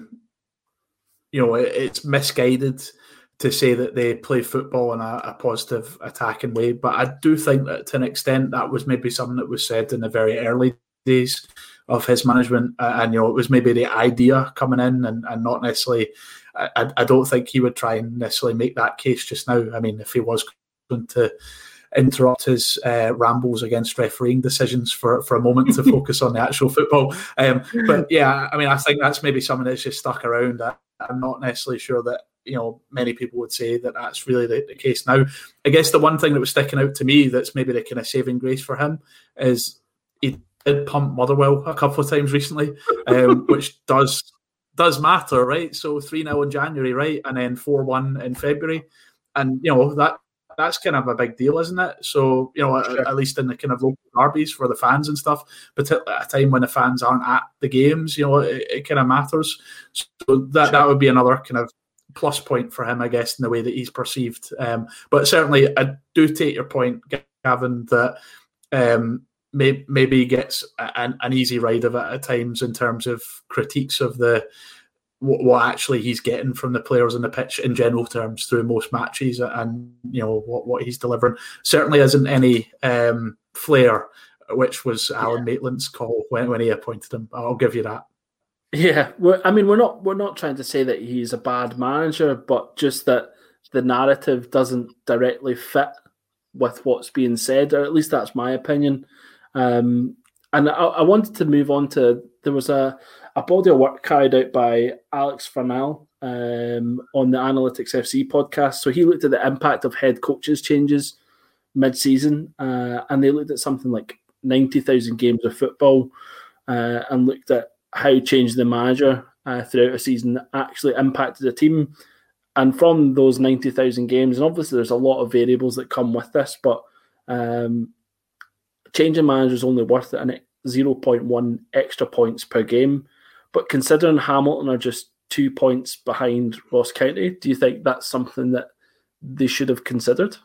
it's misguided to say that they play football in a positive attacking way, but I do think that to an extent that was maybe something that was said in the very early days of his management, and it was maybe the idea coming in and not necessarily. I don't think he would try and necessarily make that case just now. I mean, if he was going to interrupt his rambles against refereeing decisions for a moment to focus on the actual football. But yeah, I mean, I think that's maybe something that's just stuck around. I'm not necessarily sure that, many people would say that that's really the case now. I guess the one thing that was sticking out to me that's maybe the kind of saving grace for him is he did pump Motherwell a couple of times recently, which does matter, right? So 3-0 in January, right? And then 4-1 in February. And, that's kind of a big deal, isn't it? So, Sure. At least in the kind of local derbies for the fans and stuff, but at a time when the fans aren't at the games, it kind of matters. So that would be another kind of plus point for him, I guess, in the way that he's perceived. But certainly, I do take your point, Gavin, that maybe he gets an easy ride of it at times in terms of critiques of what actually he's getting from the players on the pitch in general terms through most matches, and what he's delivering certainly isn't any flair, which was Alan Maitland's call when he appointed him. I'll give you that. Yeah, we're not trying to say that he's a bad manager, but just that the narrative doesn't directly fit with what's being said, or at least that's my opinion. And I wanted to move on to, there was a body of work carried out by Alex Fernal on the Analytics FC podcast. So he looked at the impact of head coaches changes mid-season, and they looked at something like 90,000 games of football and looked at how changing the manager throughout a season actually impacted the team. And from those 90,000 games, and obviously there's a lot of variables that come with this, but changing manager is only worth it and 0.1 extra points per game. But considering Hamilton are just 2 points behind Ross County, do you think that's something that they should have considered?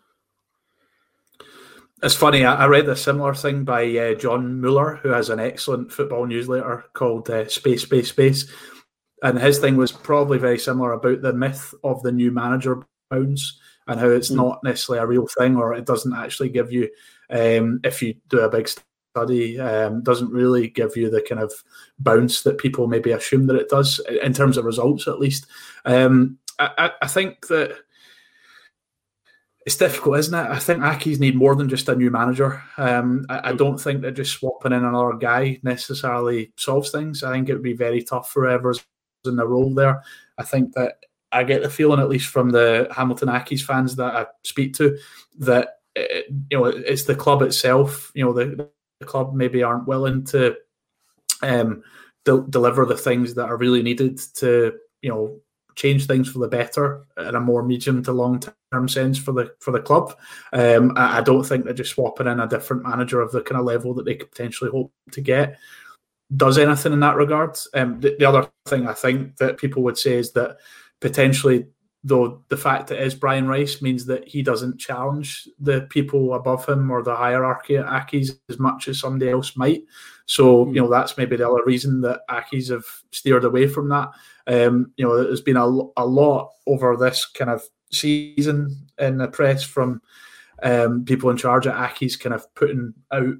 It's funny, I read a similar thing by John Mueller, who has an excellent football newsletter called Space. And his thing was probably very similar about the myth of the new manager bounce and how it's not necessarily a real thing, or it doesn't actually give you, if you do a big study, doesn't really give you the kind of bounce that people maybe assume that it does, in terms of results at least. I think that It's difficult, isn't it? I think Accies need more than just a new manager. I don't think that just swapping in another guy necessarily solves things. I think it would be very tough for whoever's in the role there. I think that I get the feeling, at least from the Hamilton Accies fans that I speak to, that it's the club itself. The club maybe aren't willing to deliver the things that are really needed to change things for the better in a more medium to long term sense for the club. I don't think that just swapping in a different manager of the kind of level that they could potentially hope to get does anything in that regard. The other thing I think that people would say is that potentially, though, the fact that it is Brian Rice means that he doesn't challenge the people above him or the hierarchy at Accies as much as somebody else might. So, that's maybe the other reason that Accies have steered away from that. There's been a lot over this kind of season in the press from people in charge at Accies kind of putting out,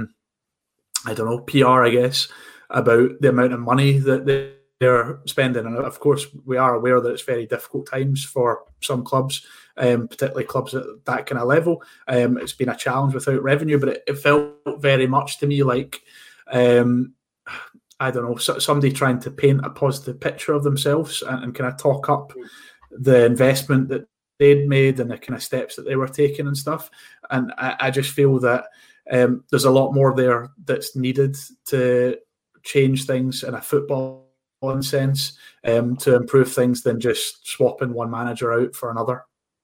PR, I guess, about the amount of money that they're spending. And of course, we are aware that it's very difficult times for some clubs, particularly clubs at that kind of level. It's been a challenge without revenue, but it felt very much to me like, somebody trying to paint a positive picture of themselves and kind of talk up the investment that they'd made and the kind of steps that they were taking and stuff. And I just feel that there's a lot more there that's needed to change things in a football sense, to improve things than just swapping one manager out for another.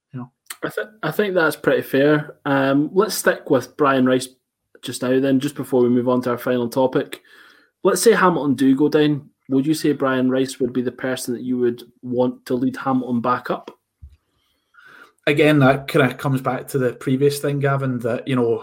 I think that's pretty fair. Let's stick with Brian Rice just now then, just before we move on to our final topic. Let's say Hamilton do go down. Would you say Brian Rice would be the person that you would want to lead Hamilton back up? Again, that kind of comes back to the previous thing, Gavin, that,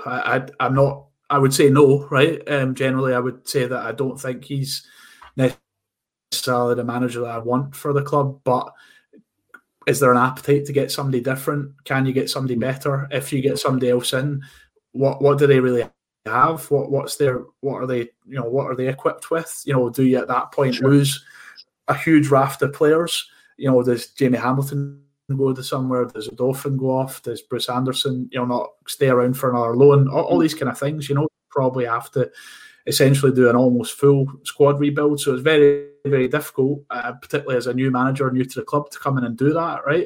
I would say no, right? Generally, I would say that I don't think he's necessarily the manager that I want for the club, but is there an appetite to get somebody different? Can you get somebody better? If you get somebody else in, what do they really have? What are they equipped with? Do you at that point lose a huge raft of players? Does Jamie Hamilton go to somewhere? Does Odoffin go off? Does Bruce Anderson, not stay around for another loan? All these kind of things, probably have to essentially do an almost full squad rebuild. So it's very, very difficult, particularly as a new manager, new to the club, to come in and do that, right?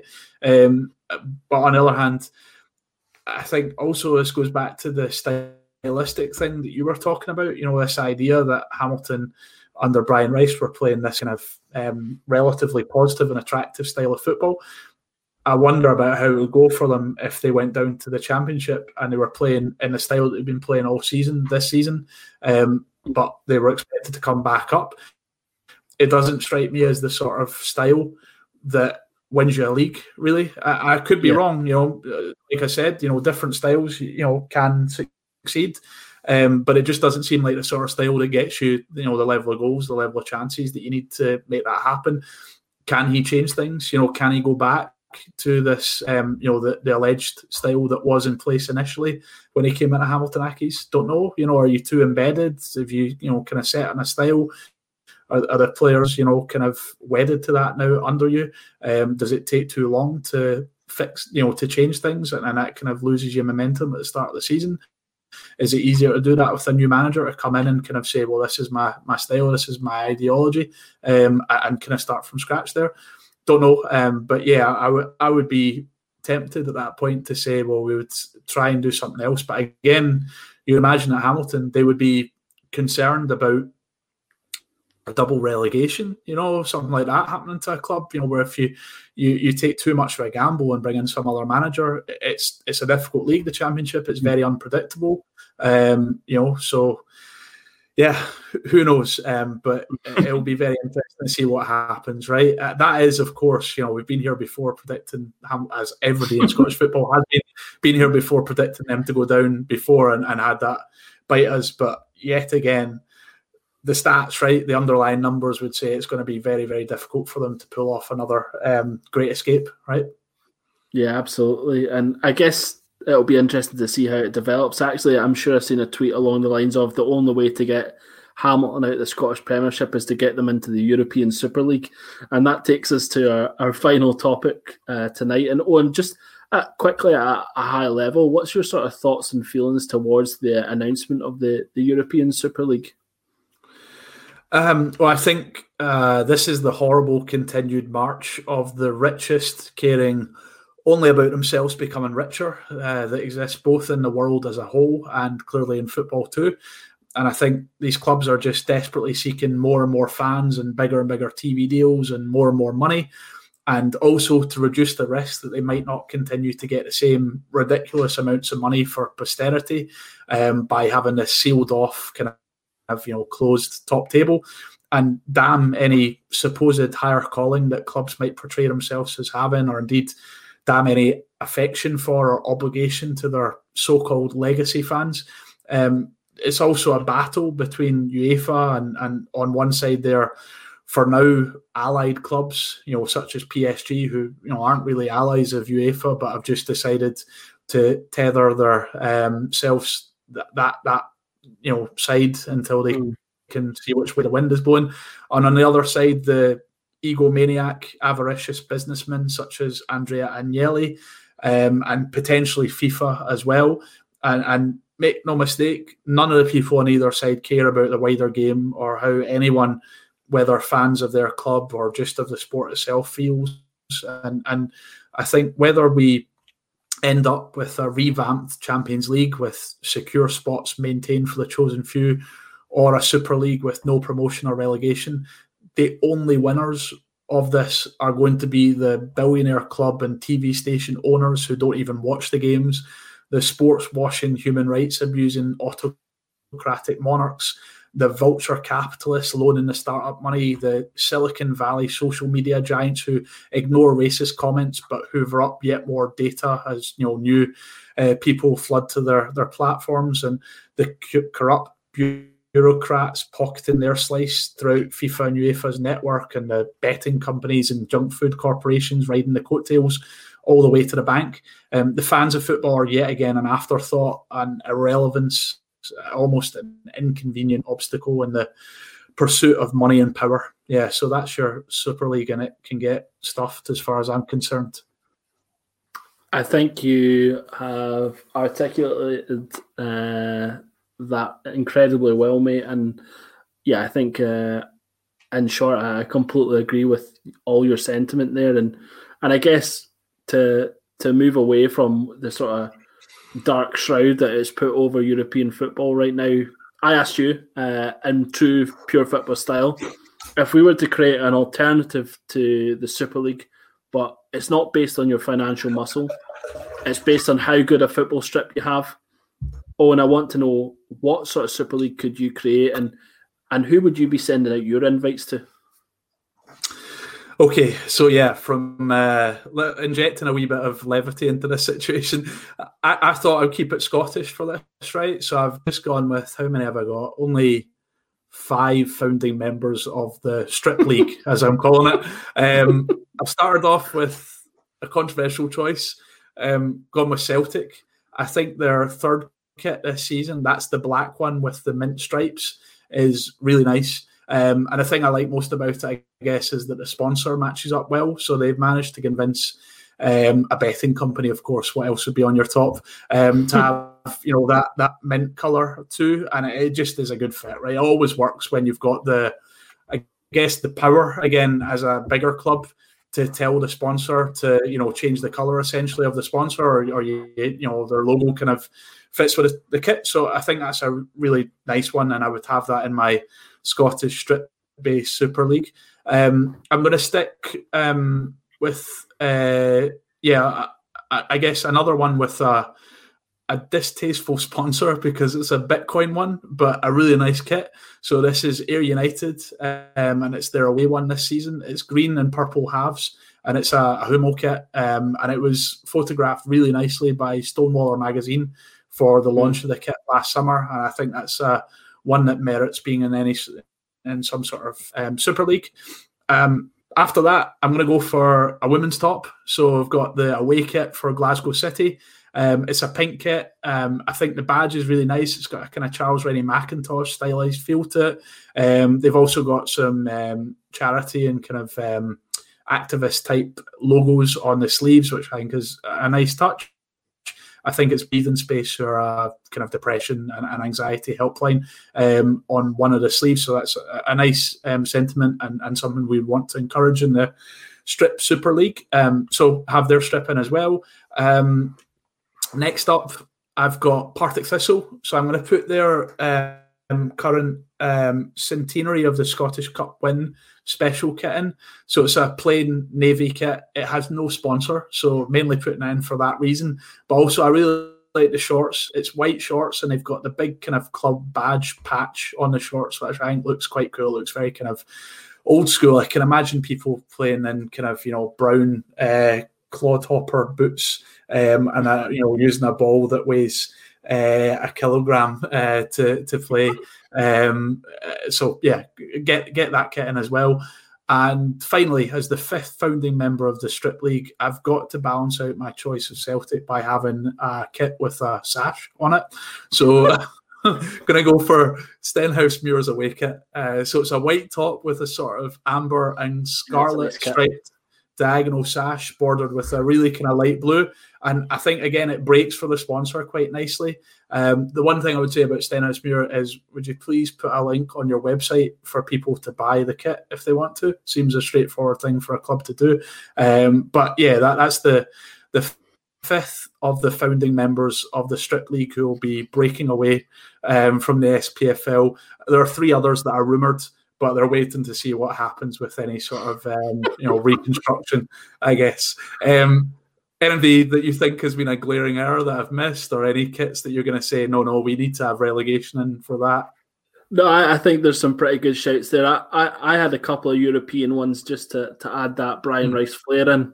But on the other hand, I think also this goes back to the stylistic thing that you were talking about, this idea that Hamilton under Brian Rice were playing this kind of relatively positive and attractive style of football. I wonder about how it would go for them if they went down to the Championship and they were playing in the style that they've been playing all season, this season, but they were expected to come back up. It doesn't strike me as the sort of style that wins you a league, really. I could be wrong, like I said, different styles, can succeed. But it just doesn't seem like the sort of style that gets you, the level of goals, the level of chances that you need to make that happen. Can he change things? Can he go back to this, the alleged style that was in place initially when he came into Hamilton Accies? Don't know. Are you too embedded? Have you, kind of set in a style? Are the players, kind of wedded to that now under you? Does it take too long to fix, to change things, and that kind of loses your momentum at the start of the season? Is it easier to do that with a new manager, to come in and kind of say, well, this is my style, this is my ideology, and kind of start from scratch there? Don't know. But yeah, I would be tempted at that point to say, well, we would try and do something else. But again, you imagine at Hamilton, they would be concerned about a double relegation, something like that happening to a club, where if you take too much of a gamble and bring in some other manager, it's a difficult league, the Championship. It's very unpredictable. So yeah, who knows? But it'll be very interesting to see what happens, right? That is, of course, we've been here before predicting, as everybody in Scottish football has been here before, predicting them to go down before and had that bite us. But yet again, the stats, right, the underlying numbers would say it's going to be very, very difficult for them to pull off another great escape, right? Yeah, absolutely. And I guess it'll be interesting to see how it develops. Actually, I'm sure I've seen a tweet along the lines of the only way to get Hamilton out of the Scottish Premiership is to get them into the European Super League. And that takes us to our final topic tonight. And Owen, just quickly at a high level, what's your sort of thoughts and feelings towards the announcement of the European Super League? Well, I think this is the horrible continued march of the richest caring only about themselves becoming richer that exists both in the world as a whole and clearly in football too. And I think these clubs are just desperately seeking more and more fans and bigger TV deals and more money, and also to reduce the risk that they might not continue to get the same ridiculous amounts of money for posterity by having this sealed off kind of closed top table. And damn any supposed higher calling that clubs might portray themselves as having, or indeed damn any affection for or obligation to their so-called legacy fans. It's also a battle between UEFA and on one side there, for now, allied clubs, such as PSG, who aren't really allies of UEFA, but have just decided to tether their selves that side until they can see which way the wind is blowing. And on the other side, the egomaniac, avaricious businessmen such as Andrea Agnelli and potentially FIFA as well. And make no mistake, none of the people on either side care about the wider game or how anyone, whether fans of their club or just of the sport itself, feels. And I think whether we end up with a revamped Champions League with secure spots maintained for the chosen few, or a Super League with no promotion or relegation, the only winners of this are going to be the billionaire club and TV station owners who don't even watch the games, the sports washing, human rights abusing autocratic monarchs, the vulture capitalists loaning the startup money, the Silicon Valley social media giants who ignore racist comments but hoover up yet more data as new people flood to their platforms, and the corrupt bureaucrats pocketing their slice throughout FIFA and UEFA's network, and the betting companies and junk food corporations riding the coattails all the way to the bank. The fans of football are yet again an afterthought and irrelevance, almost an inconvenient obstacle in the pursuit of money and power. Yeah, so that's your Super League, and it can get stuffed as far as I'm concerned. I think you have articulated that incredibly well, mate. And yeah, I think in short, I completely agree with all your sentiment there. And I guess to move away from the sort of dark shroud that is put over European football right now, I asked you in true pure football style, if we were to create an alternative to the Super League, but it's not based on your financial muscle, it's based on how good a football strip you have. Oh, and I want to know, what sort of Super League could you create, and who would you be sending out your invites to? Okay, so yeah, from injecting a wee bit of levity into this situation, I thought I'd keep it Scottish for this, right? So I've just gone with, how many have I got? Only 5 founding members of the Strip League, as I'm calling it. I've started off with a controversial choice, gone with Celtic. I think their third kit this season, that's the black one with the mint stripes, is really nice. And the thing I like most about it, I guess, is that the sponsor matches up well. So they've managed to convince a betting company, of course, what else would be on your top, to have that mint colour too. And it just is a good fit, right? It always works when you've got the power, again, as a bigger club, to tell the sponsor to change the colour essentially of the sponsor, or their logo kind of fits with the kit. So I think that's a really nice one, and I would have that in my Scottish strip-based Super League. I'm going to stick with I guess another one with a distasteful sponsor, because it's a Bitcoin one, but a really nice kit. So this is Ayr United, and it's their away one this season. It's green and purple halves, and it's a Hummel kit, and it was photographed really nicely by Stonewaller magazine for the launch of the kit last summer, and I think that's one that merits being in some sort of Super League. After that, I'm going to go for a women's top. So I've got the away kit for Glasgow City. It's a pink kit. I think the badge is really nice. It's got a kind of Charles Rennie Mackintosh stylized feel to it. They've also got some charity and kind of activist type logos on the sleeves, which I think is a nice touch. I think it's breathing space for a kind of depression and anxiety helpline on one of the sleeves. So that's a nice sentiment and something we want to encourage in the Strip Super League. So have their strip in as well. Next up, I've got Partick Thistle. So I'm going to put their current centenary of the Scottish Cup win special kit in. So it's a plain navy kit. It has no sponsor, so mainly putting it in for that reason. But also I really like the shorts. It's white shorts and they've got the big kind of club badge patch on the shorts, which I think looks quite cool. It looks very kind of old school. I can imagine people playing in kind of, brown clodhopper boots and using a ball that weighs a kilogram to play. So yeah, get that kit in as well. And finally, as the 5th founding member of the Strip League, I've got to balance out my choice of Celtic by having a kit with a sash on it. So going to go for Stenhousemuir's away kit. So it's a white top with a sort of amber and scarlet striped diagonal sash bordered with a really kind of light blue. And I think, again, it breaks for the sponsor quite nicely. The one thing I would say about Stenhousemuir is, would you please put a link on your website for people to buy the kit if they want to? Seems a straightforward thing for a club to do. But yeah, that's the 5th of the founding members of the Strip League who will be breaking away from the SPFL. There are 3 others that are rumoured, but they're waiting to see what happens with any sort of reconstruction, I guess. Anything that you think has been a glaring error that I've missed, or any kits that you're going to say, no, we need to have relegation in for that? No, I think there's some pretty good shouts there. I had a couple of European ones just to add that Brian Rice flair in.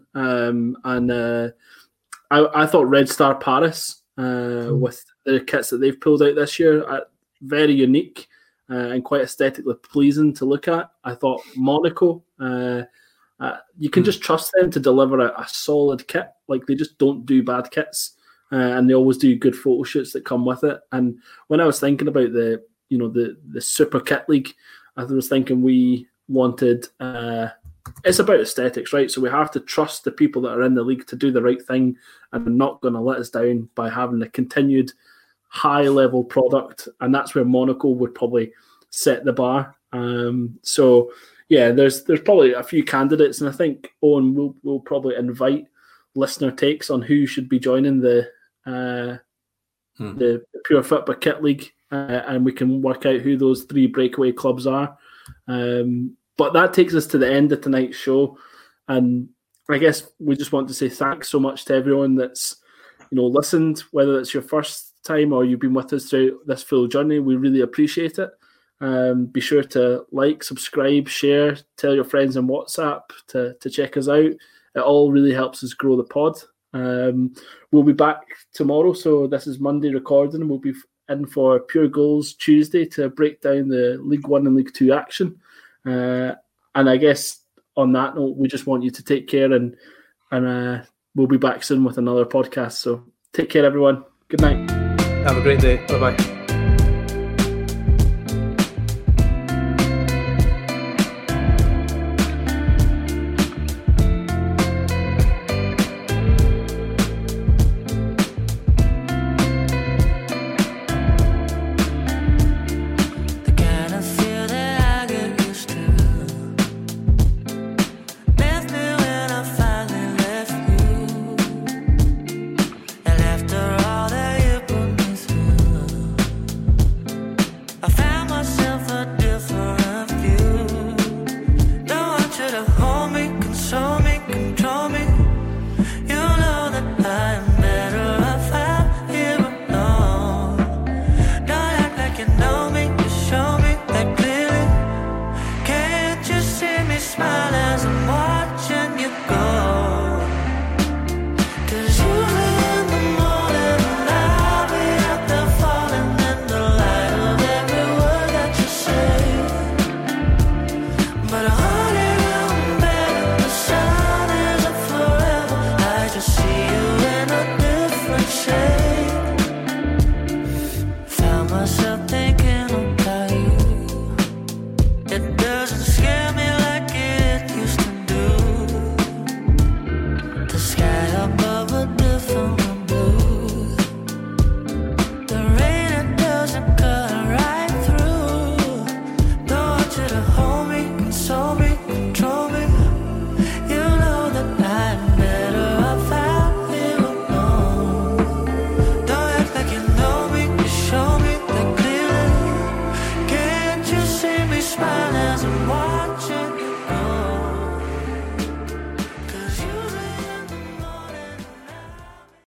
I thought Red Star Paris with the kits that they've pulled out this year, very unique and quite aesthetically pleasing to look at. I thought Monaco, you can just trust them to deliver a solid kit. Like, they just don't do bad kits, and they always do good photo shoots that come with it. And when I was thinking about the Super Kit League, I was thinking we wanted it's about aesthetics, right? So we have to trust the people that are in the league to do the right thing, and they're not going to let us down by having a continued high level product. And that's where Monaco would probably set the bar. So yeah, there's probably a few candidates, and I think Owen will probably invite listener takes on who should be joining the Pure Football Kit League, and we can work out who those 3 breakaway clubs are. But that takes us to the end of tonight's show, and I guess we just want to say thanks so much to everyone that's listened, whether it's your first time or you've been with us throughout this full journey. We really appreciate it. Be sure to like, subscribe, share, tell your friends on WhatsApp to check us out. It all really helps us grow the pod. We'll be back tomorrow, so this is Monday recording. We'll be in for Pure Goals Tuesday to break down the League 1 and League 2 action. And I guess on that note, we just want you to take care, and we'll be back soon with another podcast. So take care, everyone. Good night. Have a great day. Bye-bye.